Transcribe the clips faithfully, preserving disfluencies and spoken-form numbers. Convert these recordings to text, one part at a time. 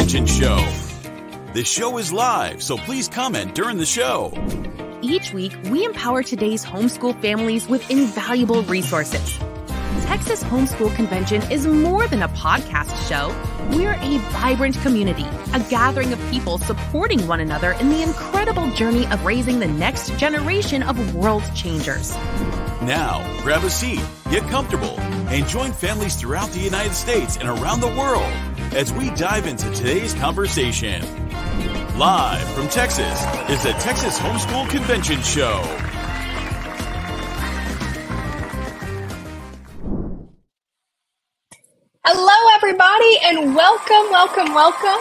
Convention Show. The show is live, so please comment during the show. Each week, we empower today's homeschool families with invaluable resources. Texas Homeschool Convention is more than a podcast show. We're a vibrant community, a gathering of people supporting one another in the incredible journey of raising the next generation of world changers. Now, grab a seat, get comfortable, and join families throughout the United States and around the world as we dive into today's conversation. Live from Texas is the Texas Homeschool Convention Show. Hello, everybody, and welcome, welcome, welcome.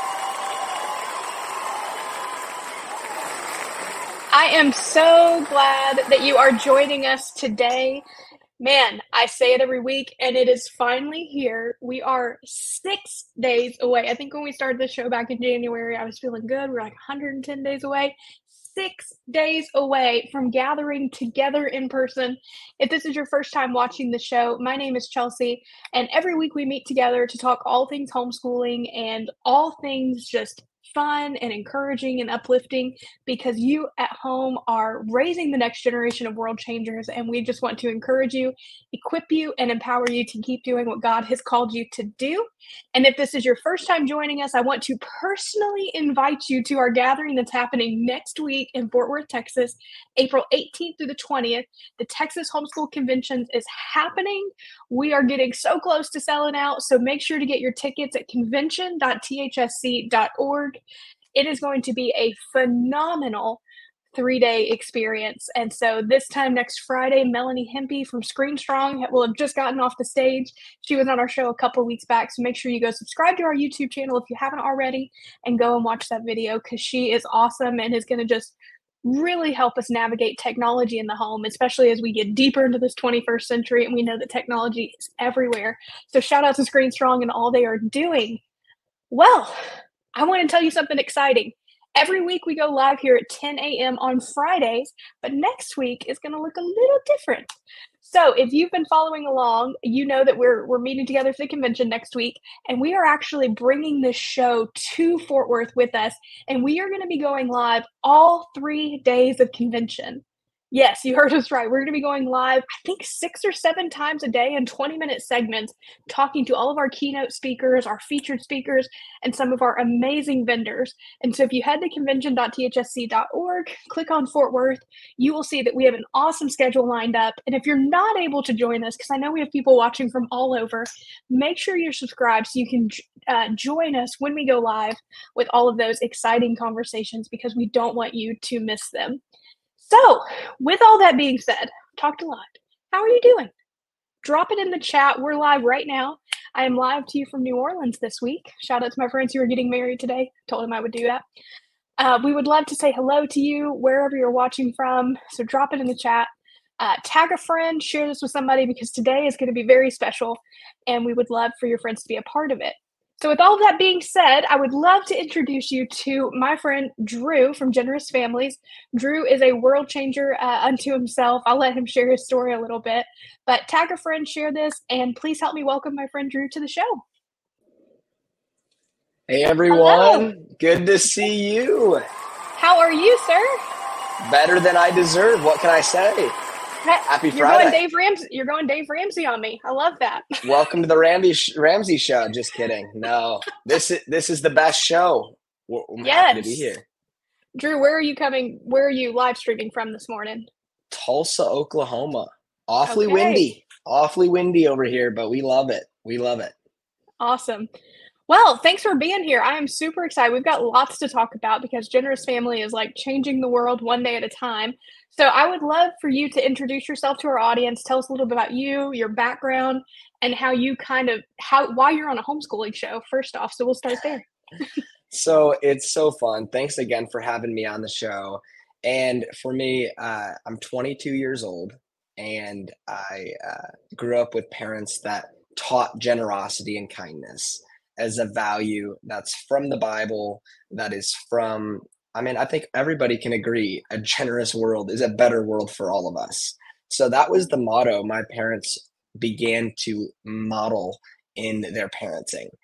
I am so glad that you are joining us today. Man, I say it every week, and it is finally here. We are six days away. I think when we started the show back in January, I was feeling good. We're like one hundred ten days away. Six days away from gathering together in person. If this is your first time watching the show, my name is Chelsea, and every week we meet together to talk all things homeschooling and all things just fun and encouraging and uplifting, because you at home are raising the next generation of world changers, and we just want to encourage you, equip you, and empower you to keep doing what God has called you to do. And if this is your first time joining us, I want to personally invite you to our gathering that's happening next week in Fort Worth, Texas, April eighteenth through the twentieth. The Texas Homeschool Convention is happening. We are getting so close to selling out, so make sure to get your tickets at convention dot t h s c dot org. It is going to be a phenomenal three-day experience. And so this time next Friday, Melanie Hempy from Screen Strong will have just gotten off the stage. She was on our show a couple weeks back, so make sure you go subscribe to our YouTube channel if you haven't already and go and watch that video, because she is awesome and is going to just really help us navigate technology in the home, especially as we get deeper into this twenty-first century and we know that technology is everywhere. So shout out to Screen Strong and all they are doing. Well, I want to tell you something exciting. Every week we go live here at ten a.m. on Fridays, but next week is going to look a little different. So if you've been following along, you know that we're we're meeting together for the convention next week, and we are actually bringing this show to Fort Worth with us, and we are going to be going live all three days of convention. Yes, you heard us right. We're going to be going live, I think, six or seven times a day in twenty-minute segments, talking to all of our keynote speakers, our featured speakers, and some of our amazing vendors. And so if you head to convention dot t h s c dot org, click on Fort Worth, you will see that we have an awesome schedule lined up. And if you're not able to join us, because I know we have people watching from all over, make sure you're subscribed so you can uh, join us when we go live with all of those exciting conversations, because we don't want you to miss them. So, with all that being said, talked a lot. How are you doing? Drop it in the chat. We're live right now. I am live to you from New Orleans this week. Shout out to my friends who are getting married today. Told them I would do that. Uh, we would love to say hello to you wherever you're watching from. So drop it in the chat. Uh, tag a friend. Share this with somebody, because today is going to be very special, and we would love for your friends to be a part of it. So with all of that being said, I would love to introduce you to my friend Drew from Generous Families. Drew is a world changer uh, unto himself. I'll let him share his story a little bit. But tag a friend, share this, and please help me welcome my friend Drew to the show. Hey, everyone. Hello. Good to see you. How are you, sir? Better than I deserve. What can I say? Happy You're Friday. Going Dave Ramsey. You're going Dave Ramsey on me. I love that. Welcome to the Ramsey Ramsey show. Just kidding. No, this is this is the best show. I'm yes. happy to be here. Drew, where are you coming? Where are you live streaming from this morning? Tulsa, Oklahoma. Awfully okay. windy. Awfully windy over here, but we love it. We love it. Awesome. Well, thanks for being here. I am super excited. We've got lots to talk about, because Generous Family is like changing the world one day at a time. So I would love for you to introduce yourself to our audience. Tell us a little bit about you, your background, and how you kind of, how why you're on a homeschooling show, first off. So we'll start there. So it's so fun. Thanks again for having me on the show. And for me, uh, I'm twenty-two years old, and I uh, grew up with parents that taught generosity and kindness as a value that's from the Bible, that is from, I mean, I think everybody can agree a generous world is a better world for all of us. So that was the motto my parents began to model in their parenting.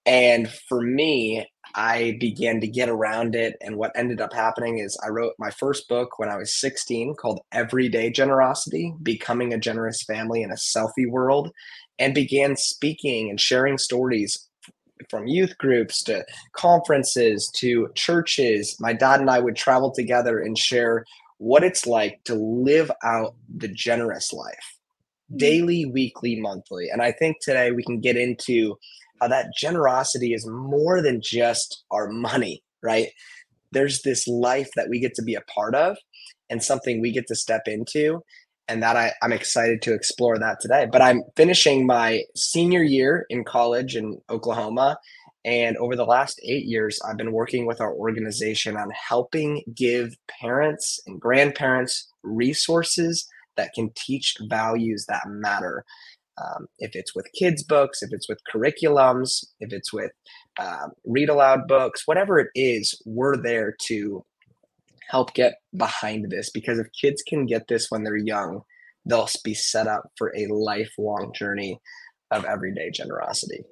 And for me, I began to get around it. And what ended up happening is I wrote my first book when I was sixteen called Everyday Generosity: Becoming a Generous Family in a Selfie World, and began speaking and sharing stories from youth groups to conferences to churches. My dad and I would travel together and share what it's like to live out the generous life daily, weekly, monthly. And I think today we can get into how that generosity is more than just our money, right? There's this life that we get to be a part of and something we get to step into. And that I, I'm excited to explore that today. But I'm finishing my senior year in college in Oklahoma. And over the last eight years, I've been working with our organization on helping give parents and grandparents resources that can teach values that matter. Um, if it's with kids' books, if it's with curriculums, if it's with uh, read aloud books, whatever it is, we're there to help get behind this, because if kids can get this when they're young, they'll be set up for a lifelong journey of everyday generosity.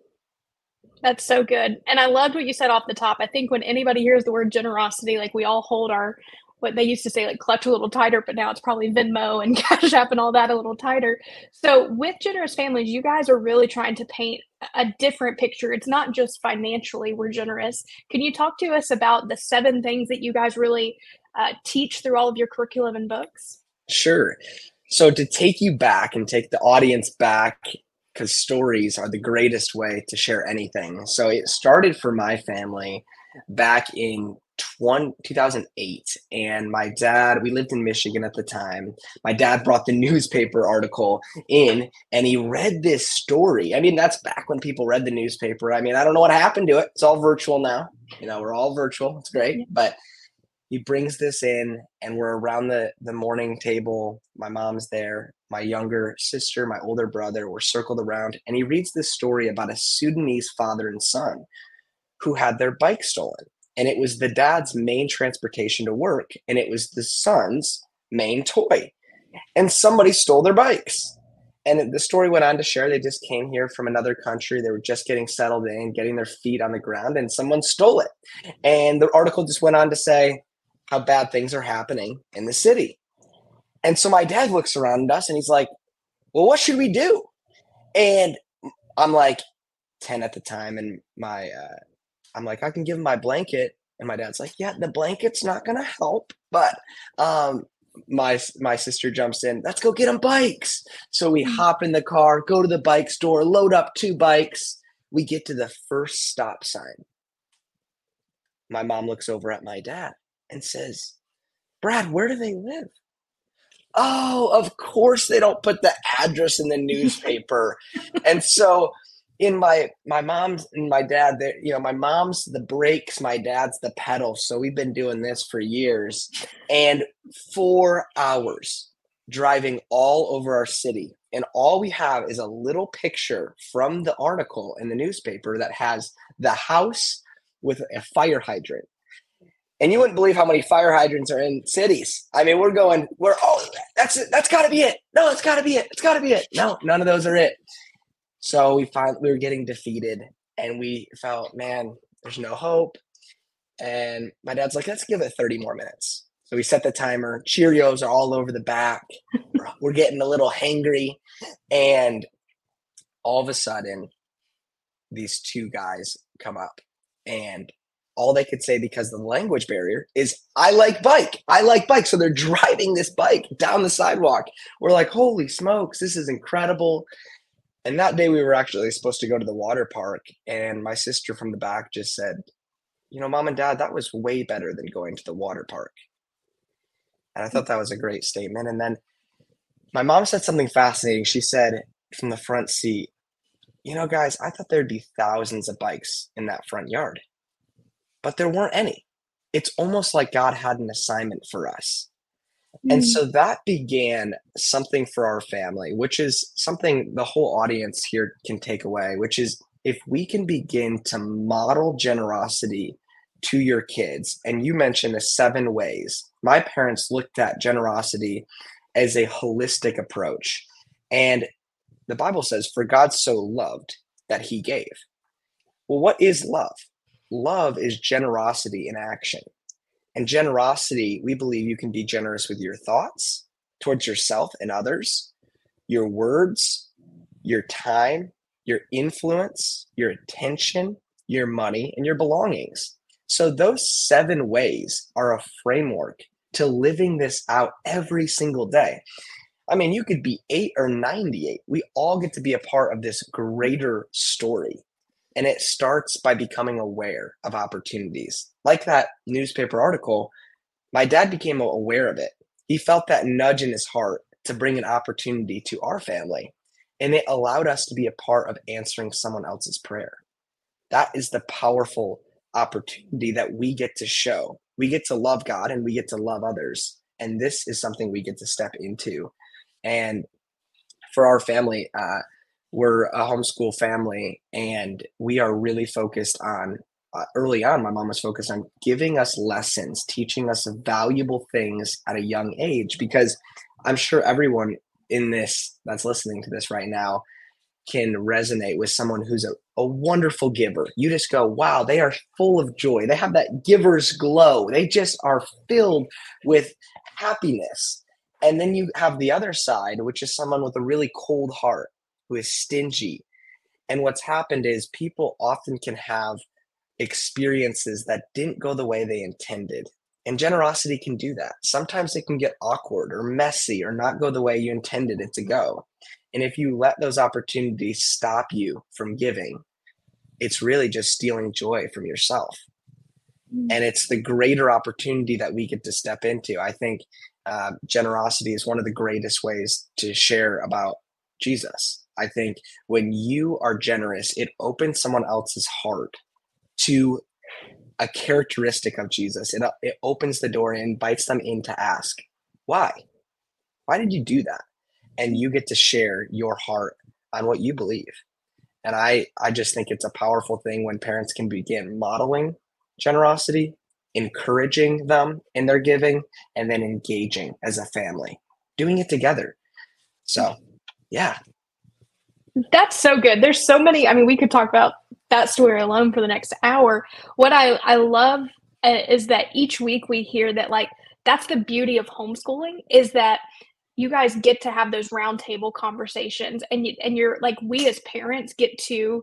That's so good. And I loved what you said off the top. I think when anybody hears the word generosity, like we all hold our, what they used to say, like clutch a little tighter, but now it's probably Venmo and Cash App and all that a little tighter. So with Generous Families, you guys are really trying to paint a different picture. It's not just financially we're generous. Can you talk to us about the seven things that you guys really uh, teach through all of your curriculum and books? Sure. So to take you back and take the audience back, because stories are the greatest way to share anything. So it started for my family back in two thousand eight. And my dad, we lived in Michigan at the time. My dad brought the newspaper article in and he read this story. I mean, that's back when people read the newspaper. I mean, I don't know what happened to it. It's all virtual now. You know, we're all virtual. It's great. But he brings this in and we're around the, the morning table. My mom's there, my younger sister, my older brother, we're circled around. And he reads this story about a Sudanese father and son who had their bike stolen. And it was the dad's main transportation to work. And it was the son's main toy. And somebody stole their bikes. And the story went on to share they just came here from another country. They were just getting settled in, getting their feet on the ground, and someone stole it. And the article just went on to say how bad things are happening in the city. And so my dad looks around us and he's like, well, what should we do? And I'm like ten at the time. And my, uh, I'm like, I can give him my blanket. And my dad's like, yeah, the blanket's not going to help. But um, my, my sister jumps in, let's go get them bikes. So we hop in the car, go to the bike store, load up two bikes. We get to the first stop sign. My mom looks over at my dad and says, Brad, where do they live? Oh, of course they don't put the address in the newspaper. And so in my my mom's and my dad, you know, my mom's the brakes, my dad's the pedal. So we've been doing this for years. And four hours driving all over our city. And all we have is a little picture from the article in the newspaper that has the house with a fire hydrant. And you wouldn't believe how many fire hydrants are in cities. I mean, we're going, we're, oh, that's it. That's got to be it. No, it's got to be it. It's got to be it. No, none of those are it. So we found we were getting defeated and we felt, man, there's no hope. And my dad's like, let's give it thirty more minutes. So we set the timer. Cheerios are all over the back. We're, we're getting a little hangry. And all of a sudden, these two guys come up and all they could say, because of the language barrier, is I like bike. I like bike. So they're driving this bike down the sidewalk. We're like, holy smokes, this is incredible. And that day we were actually supposed to go to the water park. And my sister from the back just said, you know, Mom and Dad, that was way better than going to the water park. And I thought that was a great statement. And then my mom said something fascinating. She said from the front seat, you know, guys, I thought there'd be thousands of bikes in that front yard. But there weren't any. It's almost like God had an assignment for us. Mm. And so that began something for our family, which is something the whole audience here can take away, which is if we can begin to model generosity to your kids, and you mentioned the seven ways. My parents looked at generosity as a holistic approach. And the Bible says, for God so loved that he gave. Well, what is love? Love is generosity in action. And generosity, we believe you can be generous with your thoughts towards yourself and others, your words, your time, your influence, your attention, your money, and your belongings. So those seven ways are a framework to living this out every single day. I mean, you could be eight or ninety-eight. We all get to be a part of this greater story. And it starts by becoming aware of opportunities. Like that newspaper article, my dad became aware of it. He felt that nudge in his heart to bring an opportunity to our family. And it allowed us to be a part of answering someone else's prayer. That is the powerful opportunity that we get to show. We get to love God and we get to love others. And this is something we get to step into. And for our family, uh, we're a homeschool family, and we are really focused on, uh, early on, my mom was focused on giving us lessons, teaching us valuable things at a young age, because I'm sure everyone in this that's listening to this right now can resonate with someone who's a, a wonderful giver. You just go, wow, they are full of joy. They have that giver's glow. They just are filled with happiness. And then you have the other side, which is someone with a really cold heart, who is stingy. And what's happened is people often can have experiences that didn't go the way they intended. And generosity can do that. Sometimes it can get awkward or messy or not go the way you intended it to go. And if you let those opportunities stop you from giving, it's really just stealing joy from yourself. And it's the greater opportunity that we get to step into. I think uh, generosity is one of the greatest ways to share about Jesus. I think when you are generous, it opens someone else's heart to a characteristic of Jesus. It, it opens the door and invites them in to ask, why? Why did you do that? And you get to share your heart on what you believe. And I, I just think it's a powerful thing when parents can begin modeling generosity, encouraging them in their giving, and then engaging as a family, doing it together. So, yeah. That's so good. There's so many, I mean, we could talk about that story alone for the next hour. What I, I love uh, is that each week we hear that, like, that's the beauty of homeschooling, is that you guys get to have those roundtable conversations, and you, and you're like, we as parents get to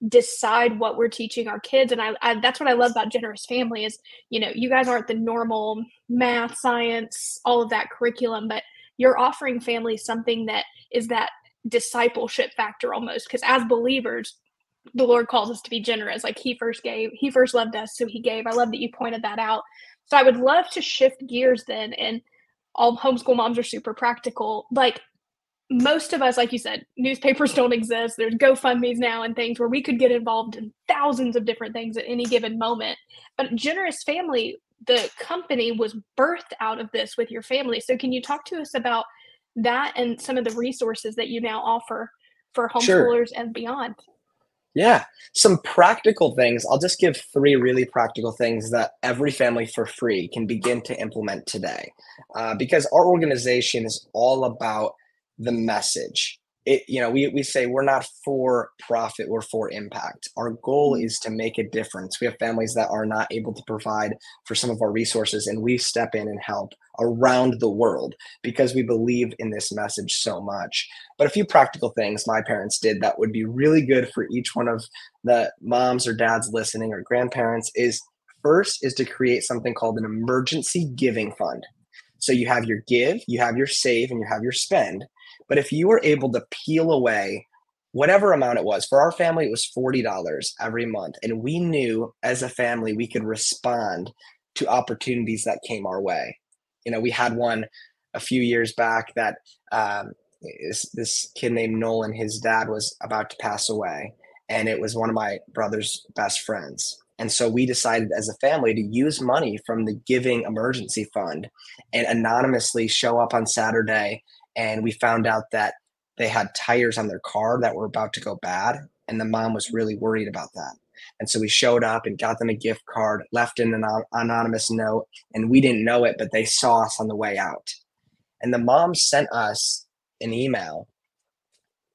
decide what we're teaching our kids. And I, I that's what I love about Generous Family is, you know, you guys aren't the normal math, science, all of that curriculum, but you're offering families something that is that discipleship factor almost, because as believers, the Lord calls us to be generous. Like he first gave, he first loved us, so he gave. I love that you pointed that out. So I would love to shift gears then, and all homeschool moms are super practical. Like most of us, like you said, newspapers don't exist. There's GoFundMe's now and things where we could get involved in thousands of different things at any given moment. But Generous Family, the company, was birthed out of this with your family. So can you talk to us about that and some of the resources that you now offer for homeschoolers sure. and beyond? Yeah, some practical things. I'll just give three really practical things that every family for free can begin to implement today. Uh, because our organization is all about the message. It, you know, we, we say we're not for profit, we're for impact. Our goal is to make a difference. We have families that are not able to provide for some of our resources, and we step in and help around the world because we believe in this message so much. But a few practical things my parents did that would be really good for each one of the moms or dads listening or grandparents is, first is to create something called an emergency giving fund. So you have your give, you have your save, and you have your spend. But if you were able to peel away whatever amount it was, for our family, it was forty dollars every month. And we knew as a family, we could respond to opportunities that came our way. You know, we had one a few years back that um, is, this kid named Nolan, his dad was about to pass away. And it was one of my brother's best friends. And so we decided as a family to use money from the Giving Emergency Fund and anonymously show up on Saturday. And we found out that they had tires on their car that were about to go bad. And the mom was really worried about that. And so we showed up and got them a gift card, left in an anonymous note, and we didn't know it, but they saw us on the way out. And the mom sent us an email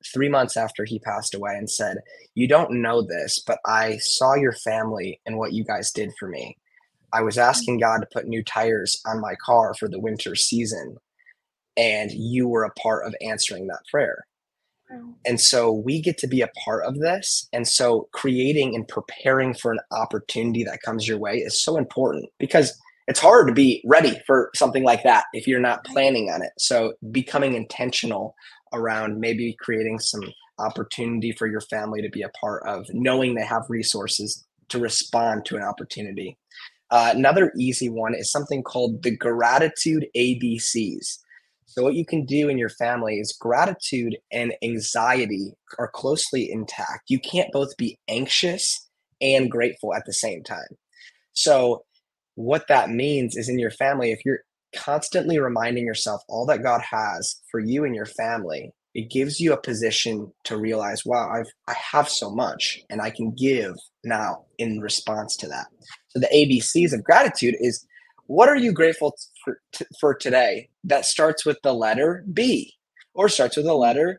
three months after he passed away and said, "You don't know this, but I saw your family and what you guys did for me. I was asking God to put new tires on my car for the winter season, and you were a part of answering that prayer." Wow. And so we get to be a part of this. And so creating and preparing for an opportunity that comes your way is so important, because it's hard to be ready for something like that if you're not planning on it. So becoming intentional around maybe creating some opportunity for your family to be a part of, knowing they have resources to respond to an opportunity. Uh, another easy one is something called the gratitude A B Cs. So what you can do in your family is gratitude and anxiety are closely intact. You can't both be anxious and grateful at the same time. So what that means is, in your family, if you're constantly reminding yourself all that God has for you and your family, it gives you a position to realize, wow, I've I have so much and I can give now in response to that. So the A B Cs of gratitude is, what are you grateful for, t- for today that starts with the letter B or starts with the letter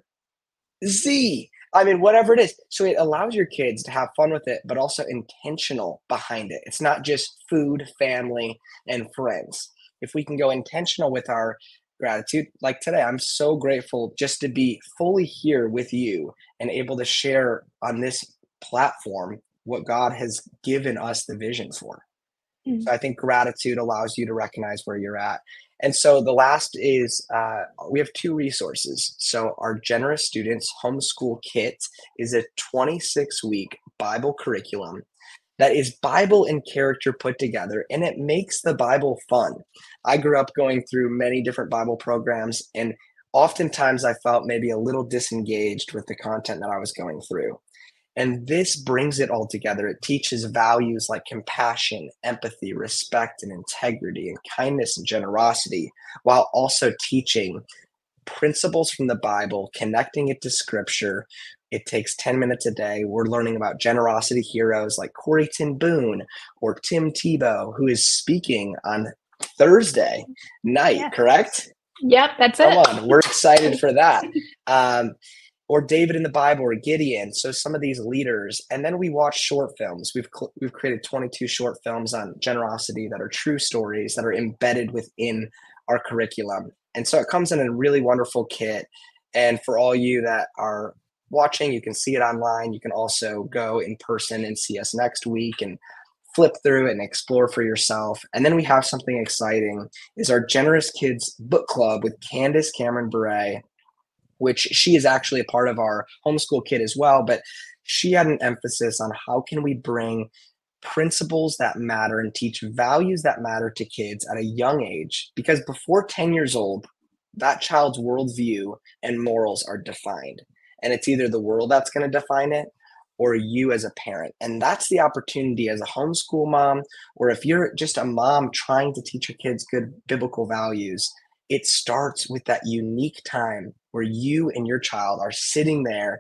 Z? I mean, whatever it is. So it allows your kids to have fun with it, but also intentional behind it. It's not just food, family, and friends. If we can go intentional with our gratitude, like today, I'm so grateful just to be fully here with you and able to share on this platform what God has given us the vision for. Mm. So I think gratitude allows you to recognize where you're at. And so the last is uh, we have two resources. So our Generous Students Homeschool Kit is a twenty-six week Bible curriculum that is Bible and character put together, and it makes the Bible fun. I grew up going through many different Bible programs, and oftentimes I felt maybe a little disengaged with the content that I was going through. And this brings it all together. It teaches values like compassion, empathy, respect, and integrity, and kindness and generosity, while also teaching principles from the Bible, connecting it to scripture. It takes ten minutes a day. We're learning about generosity heroes like Corrie ten Boom or Tim Tebow, who is speaking on Thursday night, Yeah. correct? Yep, that's Come it. on, we're excited for that. Um, or David in the Bible, or Gideon. So some of these leaders, and then we watch short films. We've cl- we've created twenty-two short films on generosity that are true stories that are embedded within our curriculum. And so it comes in a really wonderful kit. And for all you that are watching, you can see it online. You can also go in person and see us next week and flip through it and explore for yourself. And then we have something exciting, is our Generous Kids Book Club with Candace Cameron Bure, which she is actually a part of our homeschool kit as well. But she had an emphasis on how can we bring principles that matter and teach values that matter to kids at a young age, because before ten years old, that child's worldview and morals are defined. And it's either the world that's going to define it or you as a parent. And that's the opportunity as a homeschool mom, or if you're just a mom trying to teach your kids good biblical values, it starts with that unique time where you and your child are sitting there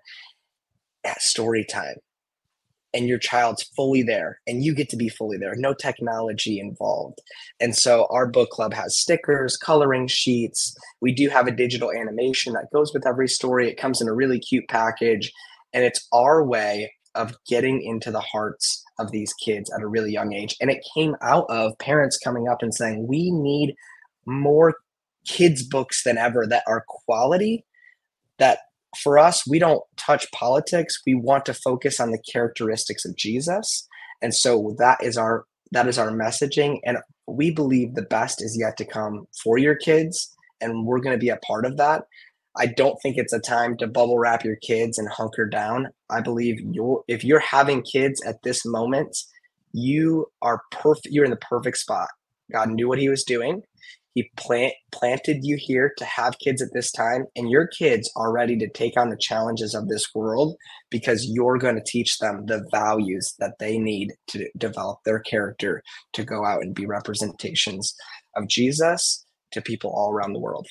at story time, and your child's fully there and you get to be fully there, no technology involved. And so our book club has stickers, coloring sheets. We do have a digital animation that goes with every story. It comes in a really cute package, and it's our way of getting into the hearts of these kids at a really young age. And it came out of parents coming up and saying, we need more kids books than ever that are quality, that for us, we don't touch politics. We want to focus on the characteristics of Jesus. And so that is our that is our messaging. And we believe the best is yet to come for your kids. And we're going to be a part of that. I don't think it's a time to bubble wrap your kids and hunker down. I believe you're if you're having kids at this moment, you are perfect. You're in the perfect spot. God knew what he was doing. He plant, planted you here to have kids at this time, and your kids are ready to take on the challenges of this world because you're going to teach them the values that they need to develop their character to go out and be representations of Jesus to people all around the world.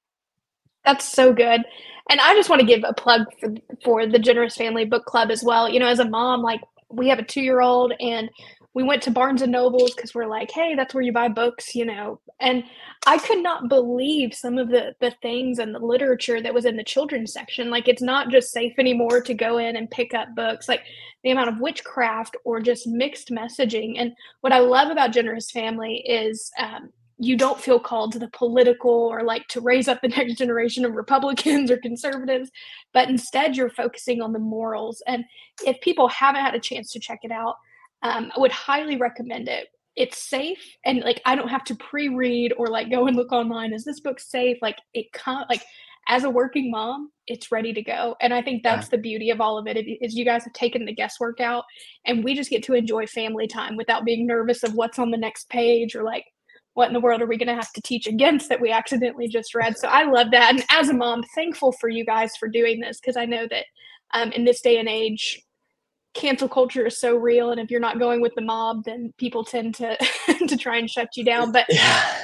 That's so good. And I just want to give a plug for, for the Generous Family Book Club as well. You know, as a mom, like we have a two-year-old, and we went to Barnes and Nobles because we're like, hey, that's where you buy books, you know. And I could not believe some of the the things and the literature that was in the children's section. Like, it's not just safe anymore to go in and pick up books. Like, the amount of witchcraft or just mixed messaging. And what I love about Generous Family is um, you don't feel called to the political or like to raise up the next generation of Republicans or conservatives, but instead you're focusing on the morals. And if people haven't had a chance to check it out, um, I would highly recommend it. It's safe, and like I don't have to pre-read or like go and look online. Is this book safe? Like it con- like as a working mom, it's ready to go. And I think that's Yeah. the beauty of all of it is you guys have taken the guesswork out, and we just get to enjoy family time without being nervous of what's on the next page or like what in the world are we going to have to teach against that we accidentally just read. So I love that. And as a mom, thankful for you guys for doing this, because I know that um, in this day and age, cancel culture is so real, and if you're not going with the mob, then people tend to to try and shut you down. But Yeah.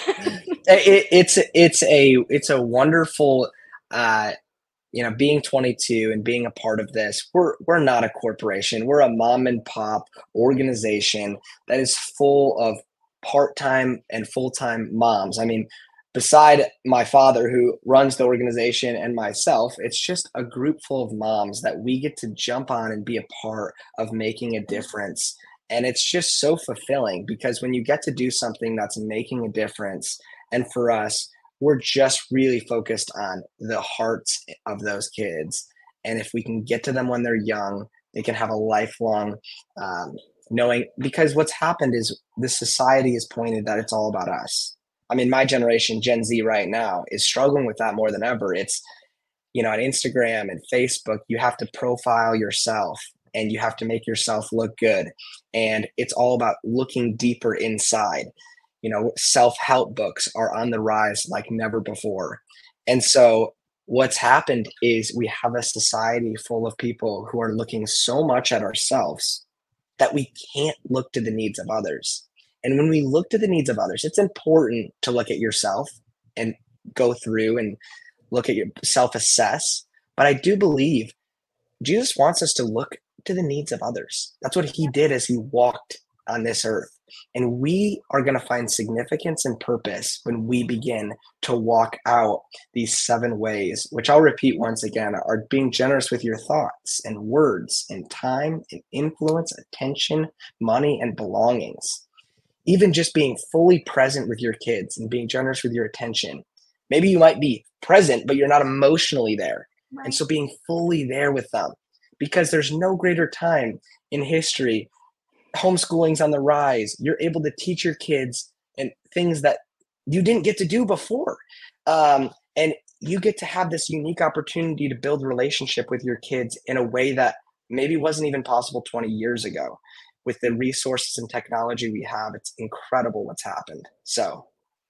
it, it's it's a it's a wonderful uh you know, being twenty-two and being a part of this. We're we're not a corporation. We're a mom and pop organization that is full of part-time and full-time moms. I mean, beside my father who runs the organization and myself, it's just a group full of moms that we get to jump on and be a part of making a difference. And it's just so fulfilling because when you get to do something that's making a difference, and for us, we're just really focused on the hearts of those kids. And if we can get to them when they're young, they can have a lifelong um, knowing, because what's happened is the society has pointed that it's all about us. I mean, my generation, Gen Z right now, is struggling with that more than ever. It's, you know, on Instagram and Facebook, you have to profile yourself and you have to make yourself look good. And it's all about looking deeper inside. You know, self-help books are on the rise like never before. And so what's happened is we have a society full of people who are looking so much at ourselves that we can't look to the needs of others. And when we look to the needs of others, it's important to look at yourself and go through and look at your self-assess. But I do believe Jesus wants us to look to the needs of others. That's what he did as he walked on this earth. And we are going to find significance and purpose when we begin to walk out these seven ways, which I'll repeat once again, are being generous with your thoughts and words and time and influence, attention, money, and belongings. Even just being fully present with your kids and being generous with your attention. Maybe you might be present, but you're not emotionally there. Right. And so being fully there with them, because there's no greater time in history. Homeschooling's on the rise. You're able to teach your kids and things that you didn't get to do before. Um, and you get to have this unique opportunity to build a relationship with your kids in a way that maybe wasn't even possible twenty years ago. With the resources and technology we have, it's incredible what's happened. So,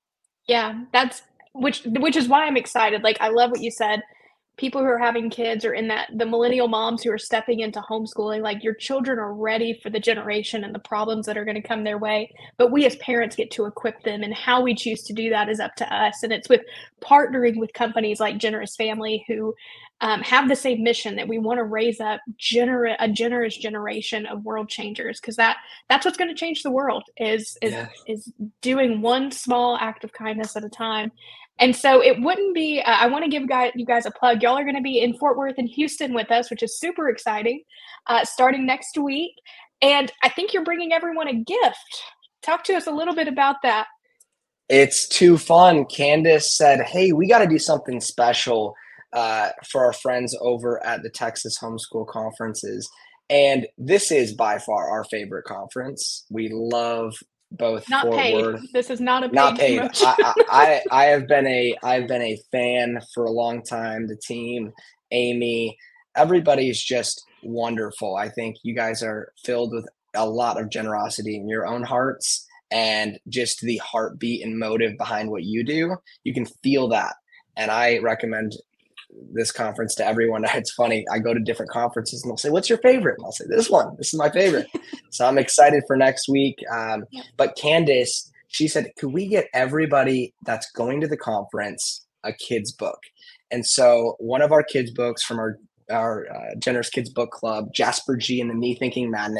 yeah, that's which which is why I'm excited. Like, I love what you said. People who are having kids or in that the millennial moms who are stepping into homeschooling, like your children are ready for the generation and the problems that are going to come their way. But we as parents get to equip them, and how we choose to do that is up to us. And it's with partnering with companies like Generous Family who um, have the same mission that we want to raise up gener- a generous generation of world changers, because that that's what's going to change the world is is, yeah. is doing one small act of kindness at a time. And so it wouldn't be, uh, I want to give guys, you guys a plug. Y'all are going to be in Fort Worth and Houston with us, which is super exciting, uh, starting next week. And I think you're bringing everyone a gift. Talk to us a little bit about that. It's too fun. Candace said, hey, we got to do something special uh, for our friends over at the Texas Homeschool Conferences. And this is by far our favorite conference. We love both not Fort paid. Worth. This is not a paid not paid. promotion. I, I I have been a I've been a fan for a long time. The team, Amy, everybody's just wonderful. I think you guys are filled with a lot of generosity in your own hearts, and just the heartbeat and motive behind what you do. You can feel that, and I recommend this conference to everyone. It's funny. I go to different conferences and they'll say, what's your favorite? And I'll say, this one, this is my favorite. So I'm excited for next week. Um, but Candace, she said, could we get everybody that's going to the conference a kid's book? And so one of our kids books from our, our uh, Generous Kids Book Club, Jasper G and the Me Thinking Madness,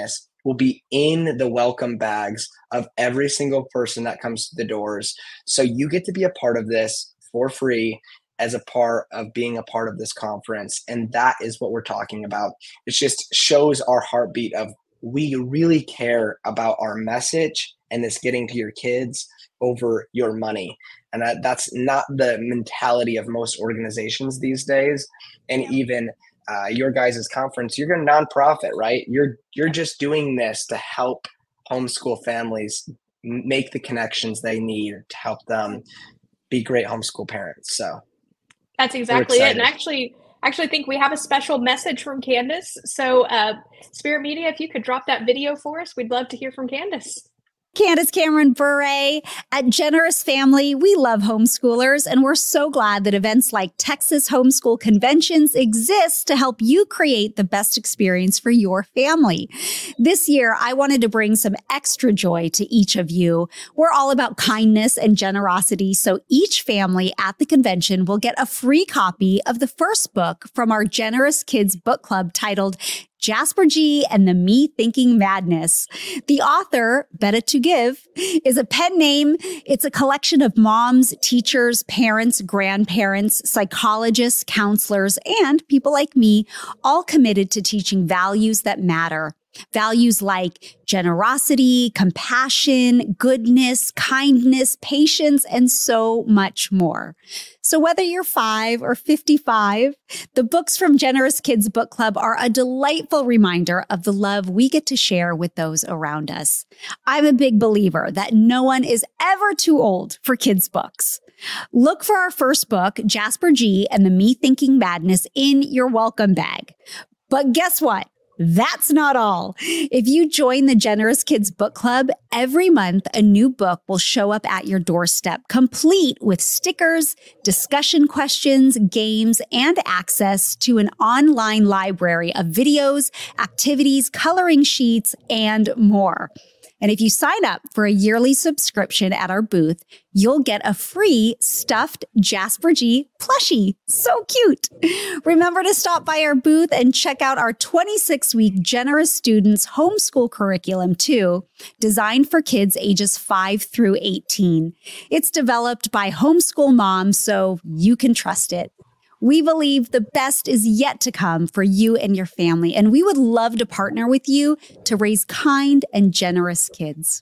will be in the welcome bags of every single person that comes to the doors. So you get to be a part of this for free as a part of being a part of this conference. And that is what we're talking about. It just shows our heartbeat of we really care about our message and this getting to your kids over your money. And that, that's not the mentality of most organizations these days. And even uh, your guys' conference, you're a nonprofit, right? You're you're just doing this to help homeschool families make the connections they need to help them be great homeschool parents. So that's exactly it. And actually, actually think we have a special message from Candace. So uh, Spirit Media, if you could drop that video for us, we'd love to hear from Candace. Candace Cameron Bure at Generous Family. We love homeschoolers, and we're so glad that events like Texas Homeschool Conventions exist to help you create the best experience for your family. This year, I wanted to bring some extra joy to each of you. We're all about kindness and generosity, so each family at the convention will get a free copy of the first book from our Generous Kids Book Club titled Jasper G and the Me Thinking Madness. The author, Better to Give, is a pen name. It's a collection of moms, teachers, parents, grandparents, psychologists, counselors, and people like me, all committed to teaching values that matter. Values like generosity, compassion, goodness, kindness, patience, and so much more. So whether you're five or fifty-five, the books from Generous Kids Book Club are a delightful reminder of the love we get to share with those around us. I'm a big believer that no one is ever too old for kids' books. Look for our first book, Jasper G and the Me Thinking Madness, in your welcome bag. But guess what? That's not all. If you join the Generous Kids Book Club, every month a new book will show up at your doorstep, complete with stickers, discussion questions, games, and access to an online library of videos, activities, coloring sheets, and more. And if you sign up for a yearly subscription at our booth, you'll get a free stuffed Jasper G plushie. So cute. Remember to stop by our booth and check out our twenty-six week Generous Students homeschool curriculum too, designed for kids ages five through eighteen. It's developed by homeschool moms, so you can trust it. We believe the best is yet to come for you and your family, and we would love to partner with you to raise kind and generous kids.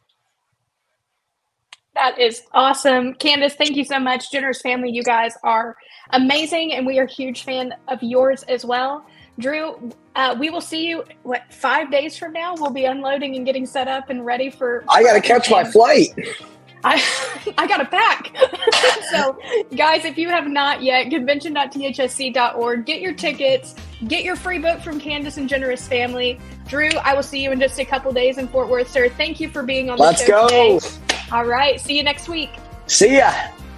That is awesome. Candace, thank you so much. Generous Family, you guys are amazing, and we are a huge fan of yours as well. Drew, uh, we will see you, what, five days from now? We'll be unloading and getting set up and ready for... I got to catch my flight. I I got to pack. So, guys, if you have not yet, convention dot t h s c dot org, get your tickets, get your free book from Candace and Generous Family. Drew, I will see you in just a couple days in Fort Worth, sir. Thank you for being on the Let's show go. today. All right. See you next week. See ya.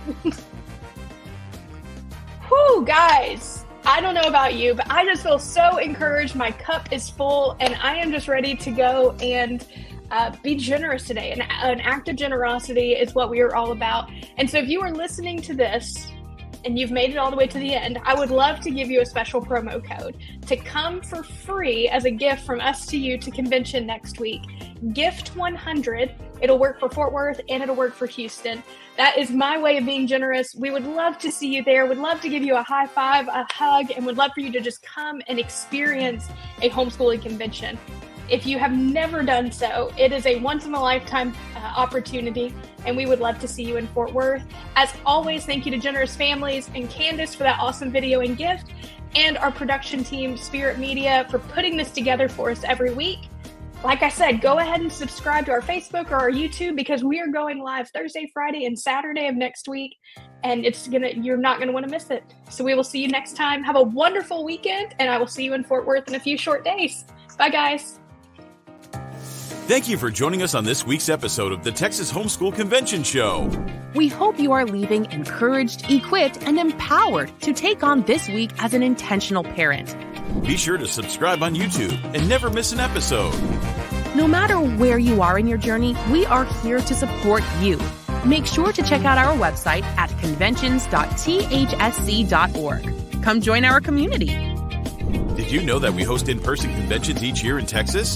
Whew, guys. I don't know about you, but I just feel so encouraged. My cup is full, and I am just ready to go and Uh, be generous today. An, an act of generosity is what we are all about. And so if you are listening to this and you've made it all the way to the end, I would love to give you a special promo code to come for free as a gift from us to you to convention next week. Gift one hundred. It'll work for Fort Worth and it'll work for Houston. That is my way of being generous. We would love to see you there. Would love to give you a high five, a hug, and would love for you to just come and experience a homeschooling convention. If you have never done so, it is a once-in-a-lifetime uh, opportunity, and we would love to see you in Fort Worth. As always, thank you to Generous Families and Candace for that awesome video and gift, and our production team, Spirit Media, for putting this together for us every week. Like I said, go ahead and subscribe to our Facebook or our YouTube, because we are going live Thursday, Friday, and Saturday of next week, and it's gonna you're not going to want to miss it. So we will see you next time. Have a wonderful weekend, and I will see you in Fort Worth in a few short days. Bye, guys. Thank you for joining us on this week's episode of the Texas Homeschool Convention Show. We hope you are leaving encouraged, equipped, and empowered to take on this week as an intentional parent. Be sure to subscribe on YouTube and never miss an episode. No matter where you are in your journey, we are here to support you. Make sure to check out our website at conventions dot t h s c dot org. Come join our community. Did you know that we host in-person conventions each year in Texas?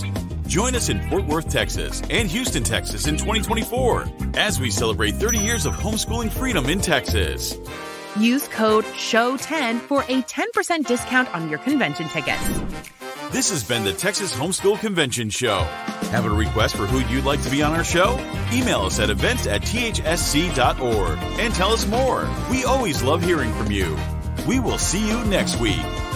Join us in Fort Worth, Texas and Houston, Texas in twenty twenty-four as we celebrate thirty years of homeschooling freedom in Texas. Use code S H O W ten for a ten percent discount on your convention tickets. This has been the Texas Homeschool Convention Show. Have a request for who you'd like to be on our show? Email us at events at t h s c dot org and tell us more. We always love hearing from you. We will see you next week.